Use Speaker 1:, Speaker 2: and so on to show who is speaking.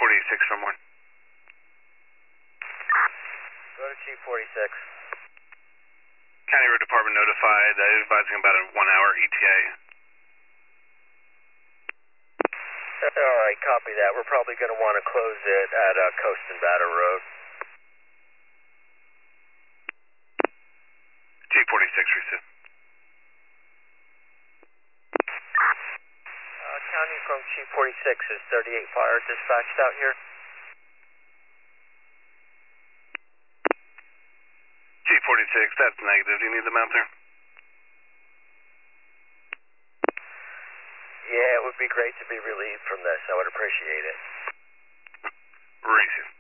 Speaker 1: Chief 46 from one.
Speaker 2: Go to Chief 46.
Speaker 1: County Road Department notified, advising about a 1-hour ETA.
Speaker 2: Alright, copy that. We're probably going to want to close it at Coast and Batter Road.
Speaker 1: Chief 46, receive.
Speaker 2: County from Chief 46, is 38 Fire dispatched out here?
Speaker 1: Chief 46, that's negative. Do you need them out there?
Speaker 2: Yeah, it would be great to be relieved from this. I would appreciate it.
Speaker 1: Receive.